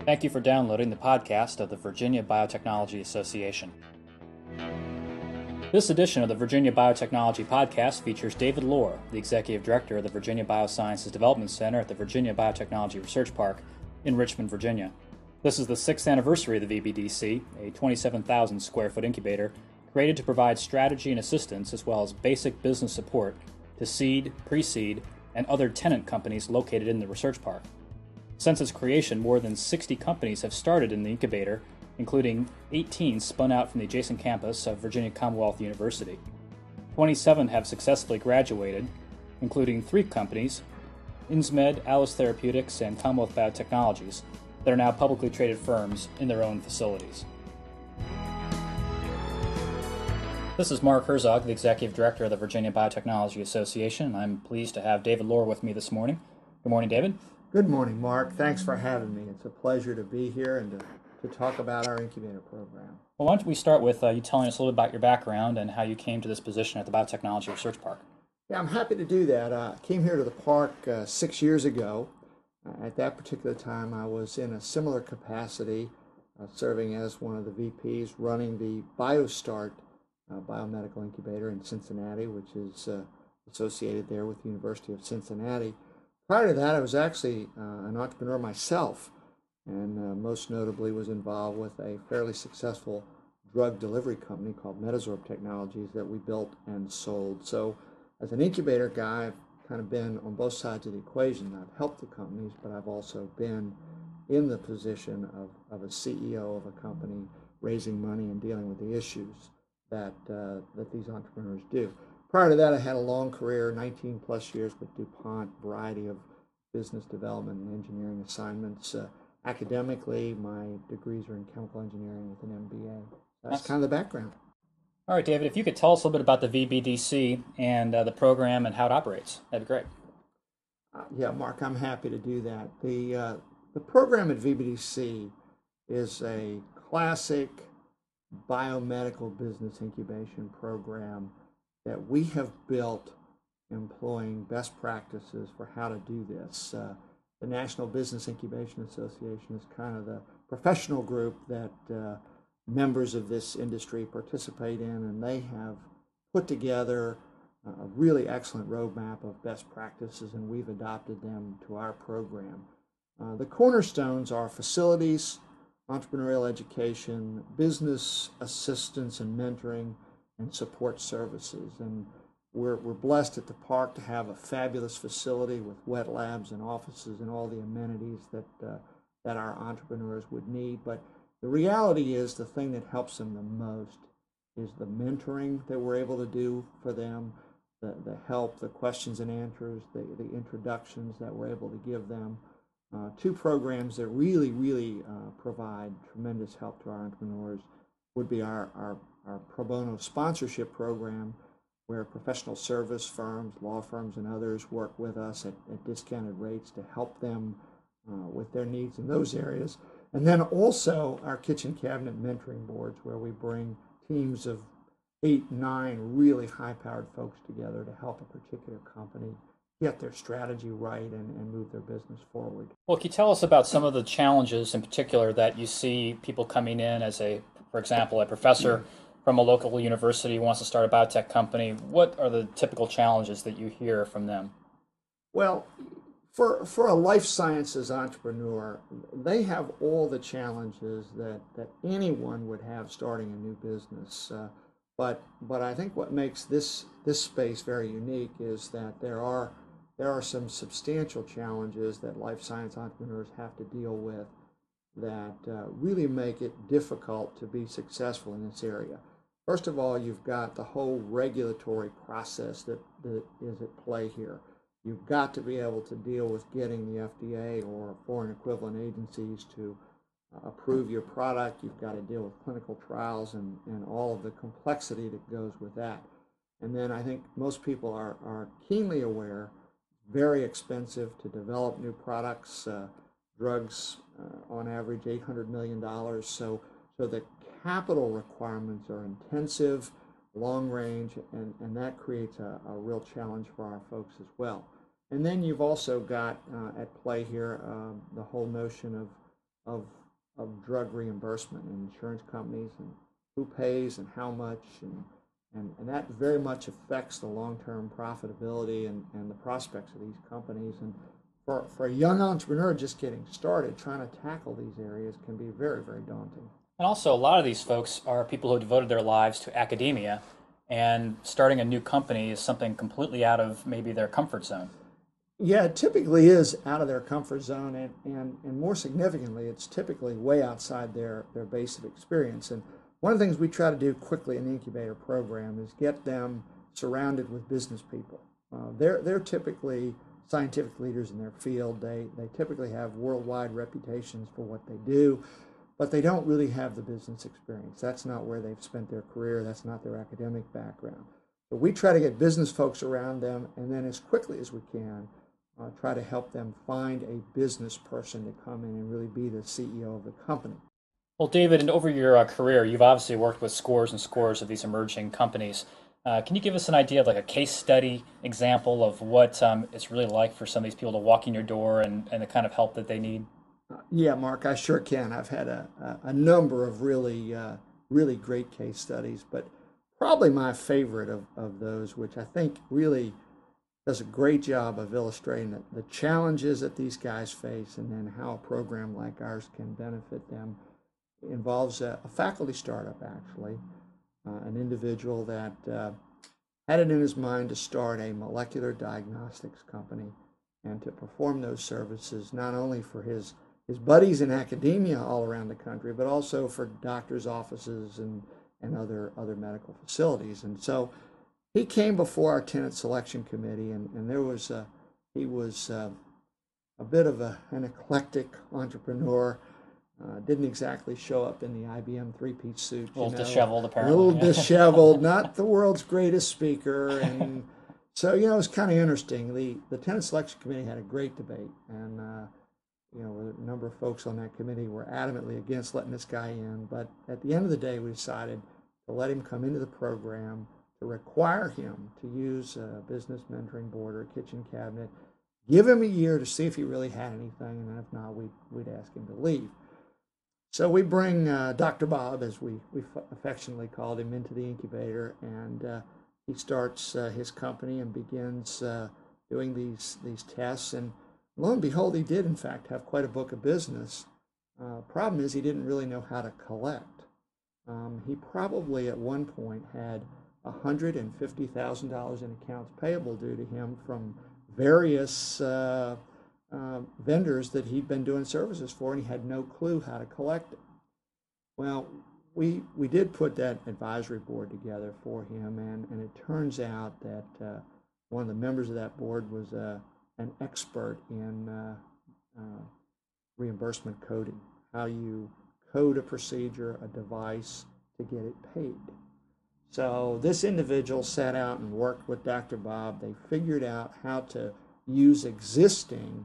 Thank you for downloading the podcast of the Virginia Biotechnology Association. This edition of the Virginia Biotechnology Podcast features David Lohr, the Executive Director of the Virginia Biosciences Development Center at the Virginia Biotechnology Research Park in Richmond, Virginia. This is the 6th anniversary of the VBDC, a 27,000 square foot incubator created to provide strategy and assistance as well as basic business support to seed, pre-seed, and other tenant companies located in the research park. Since its creation, more than 60 companies have started in the incubator, including 18 spun out from the adjacent campus of Virginia Commonwealth University. 27 have successfully graduated, including 3 companies, Insmed, Alice Therapeutics, and Commonwealth Biotechnologies, that are now publicly traded firms in their own facilities. This is Mark Herzog, the Executive Director of the Virginia Biotechnology Association, and I'm pleased to have David Lohr with me this morning. Good morning, David. Good morning, Mark. Thanks for having me. It's a pleasure to be here and to talk about our incubator program. Well, why don't we start with you telling us a little bit about your background and how you came to this position at the Biotechnology Research Park. Yeah, I'm happy to do that. I came here to the park 6 years ago. At that particular time, I was in a similar capacity, serving as one of the VPs running the BioStart biomedical incubator in Cincinnati, which is associated there with the University of Cincinnati. Prior to that, I was actually an entrepreneur myself, and most notably was involved with a fairly successful drug delivery company called Metasorb Technologies that we built and sold. So as an incubator guy, I've kind of been on both sides of the equation. I've helped the companies, but I've also been in the position of a CEO of a company, raising money and dealing with the issues that these entrepreneurs do. Prior to that, I had a long career, 19 plus years with DuPont, variety of business development and engineering assignments. Academically, my degrees are in chemical engineering with an MBA. That's kind of the background. All right, David, if you could tell us a little bit about the VBDC and the program and how it operates, that'd be great. Yeah, Mark, I'm happy to do that. The program at VBDC is a classic biomedical business incubation program that we have built employing best practices for how to do this. The National Business Incubation Association is kind of the professional group that members of this industry participate in, and they have put together a really excellent roadmap of best practices, and we've adopted them to our program. The cornerstones are facilities, entrepreneurial education, business assistance and mentoring, and support services. And we're blessed at the park to have a fabulous facility with wet labs and offices and all the amenities that our entrepreneurs would need. But the reality is the thing that helps them the most is the mentoring that we're able to do for them, the help, the questions and answers, the introductions that we're able to give them. 2 programs that really provide tremendous help to our entrepreneurs would be our pro bono sponsorship program, where professional service firms, law firms, and others work with us at discounted rates to help them with their needs in those areas. And then also our kitchen cabinet mentoring boards, where we bring teams of 8, 9 really high-powered folks together to help a particular company get their strategy right and move their business forward. Well, can you tell us about some of the challenges in particular that you see people coming in as for example, a professor from a local university who wants to start a biotech company? What are the typical challenges that you hear from them? Well, for a life sciences entrepreneur, they have all the challenges that anyone would have starting a new business. But I think what makes this space very unique is that there are some substantial challenges that life science entrepreneurs have to deal with that really make it difficult to be successful in this area. First of all, you've got the whole regulatory process that is at play here. You've got to be able to deal with getting the FDA or foreign equivalent agencies to approve your product. You've got to deal with clinical trials and all of the complexity that goes with that. And then I think most people are keenly aware, very expensive to develop new products, drugs on average $800 million. So the capital requirements are intensive, long range, and that creates a real challenge for our folks as well. And then you've also got at play here the whole notion of, of drug reimbursement and insurance companies and who pays and how much, and that very much affects the long-term profitability and the prospects of these companies. And for a young entrepreneur just getting started, trying to tackle these areas can be very, very daunting. And also, a lot of these folks are people who devoted their lives to academia, and starting a new company is something completely out of maybe their comfort zone. Yeah, it typically is out of their comfort zone, and more significantly, it's typically way outside their base of experience. And one of the things we try to do quickly in the incubator program is get them surrounded with business people. They're typically scientific leaders in their field. They typically have worldwide reputations for what they do, but they don't really have the business experience. That's not where they've spent their career. That's not their academic background. But we try to get business folks around them, and then as quickly as we can, try to help them find a business person to come in and really be the CEO of the company. Well, David, and over your career, you've obviously worked with scores and scores of these emerging companies. Can you give us an idea of like a case study example of what it's really like for some of these people to walk in your door and the kind of help that they need? Yeah, Mark, I sure can. I've had a number of really great case studies, but probably my favorite of those, which I think really does a great job of illustrating the challenges that these guys face and then how a program like ours can benefit them, involves a faculty startup, actually, an individual that had it in his mind to start a molecular diagnostics company and to perform those services not only for his buddies in academia all around the country, but also for doctors' offices and other medical facilities. And so he came before our tenant selection committee, and he was a bit of an eclectic entrepreneur. Didn't exactly show up in the IBM three-piece suit. A little disheveled, A apparently. little disheveled, not the world's greatest speaker. And so, it was kind of interesting. The tenant selection committee had a great debate, and a number of folks on that committee were adamantly against letting this guy in. But at the end of the day, we decided to let him come into the program, to require him to use a business mentoring board or a kitchen cabinet, give him a year to see if he really had anything, and then if not, we'd ask him to leave. So we bring Dr. Bob, as we affectionately called him, into the incubator, and he starts his company and begins doing these tests. And lo and behold, he did in fact have quite a book of business. Problem is, he didn't really know how to collect. He probably at one point had $150,000 in accounts payable due to him from various vendors that he'd been doing services for, and he had no clue how to collect it. Well, we did put that advisory board together for him, and it turns out that one of the members of that board was an expert in reimbursement coding, how you code a procedure, a device, to get it paid. So this individual sat out and worked with Dr. Bob. They figured out how to use existing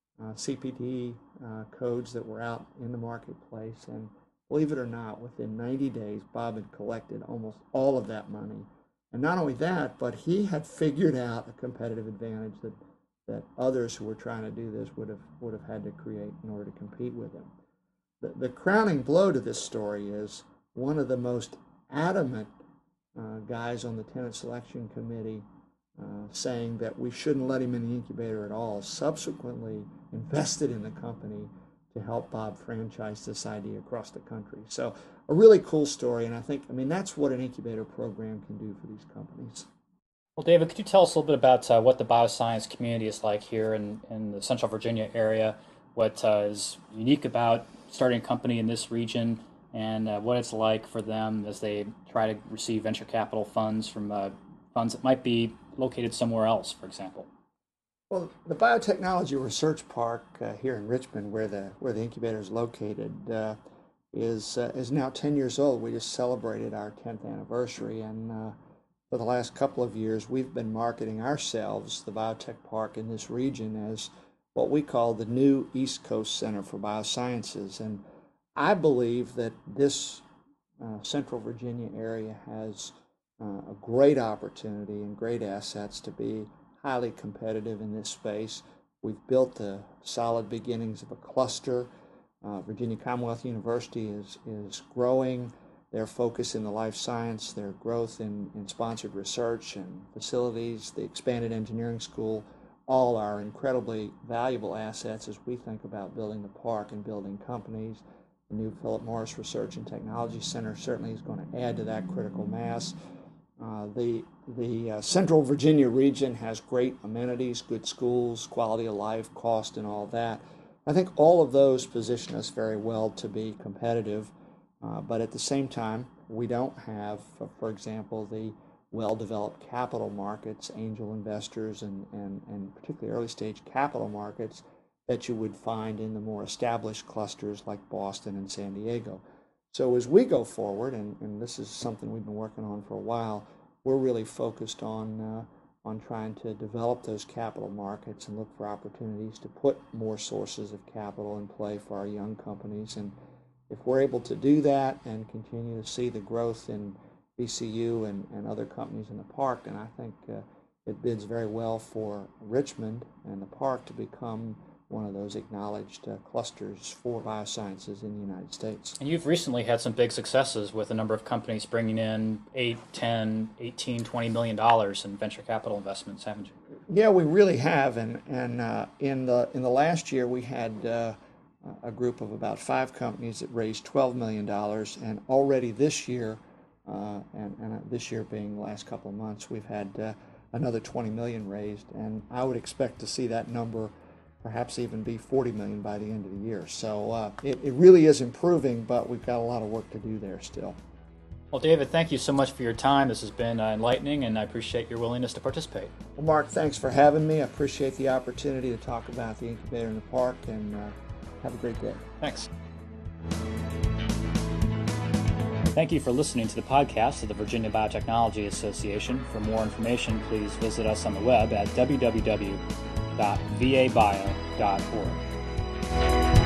CPT codes that were out in the marketplace, and believe it or not, within 90 days, Bob had collected almost all of that money. And not only that, but he had figured out a competitive advantage that others who were trying to do this would have had to create in order to compete with him. The crowning blow to this story is one of the most adamant guys on the tenant selection committee saying that we shouldn't let him in the incubator at all, subsequently invested in the company to help Bob franchise this idea across the country. So a really cool story, and I mean, that's what an incubator program can do for these companies. Well, David, could you tell us a little bit about what the bioscience community is like here in the Central Virginia area? What is unique about starting a company in this region, and what it's like for them as they try to receive venture capital funds from funds that might be located somewhere else, for example? Well, the Biotechnology Research Park here in Richmond, where the incubator is located, is now 10 years old. We just celebrated our 10th anniversary, and for the last couple of years, we've been marketing ourselves, the Biotech Park in this region, as what we call the new East Coast Center for Biosciences. And I believe that this Central Virginia area has a great opportunity and great assets to be highly competitive in this space. We've built the solid beginnings of a cluster. Virginia Commonwealth University is growing their focus in the life science, their growth in sponsored research and facilities, the expanded engineering school, all are incredibly valuable assets as we think about building the park and building companies. The new Philip Morris Research and Technology Center certainly is going to add to that critical mass. The Central Virginia region has great amenities, good schools, quality of life, cost, and all that. I think all of those position us very well to be competitive, but at the same time, we don't have, for example, the well-developed capital markets, angel investors, and particularly early-stage capital markets that you would find in the more established clusters like Boston and San Diego. So as we go forward, and this is something we've been working on for a while, we're really focused on trying to develop those capital markets and look for opportunities to put more sources of capital in play for our young companies. And if we're able to do that and continue to see the growth in VCU and other companies in the park, then I think it bids very well for Richmond and the park to become one of those acknowledged clusters for biosciences in the United States. And you've recently had some big successes with a number of companies bringing in $8, $10, $18, $20 million in venture capital investments, haven't you? Yeah, we really have. And in the last year, we had a group of about 5 companies that raised $12 million. And already this year, and this year being the last couple of months, we've had another $20 million raised. And I would expect to see that number perhaps even be $40 million by the end of the year. So it really is improving, but we've got a lot of work to do there still. Well, David, thank you so much for your time. This has been enlightening, and I appreciate your willingness to participate. Well, Mark, thanks for having me. I appreciate the opportunity to talk about the incubator in the park, and have a great day. Thanks. Thank you for listening to the podcast of the Virginia Biotechnology Association. For more information, please visit us on the web at www.vabio.org.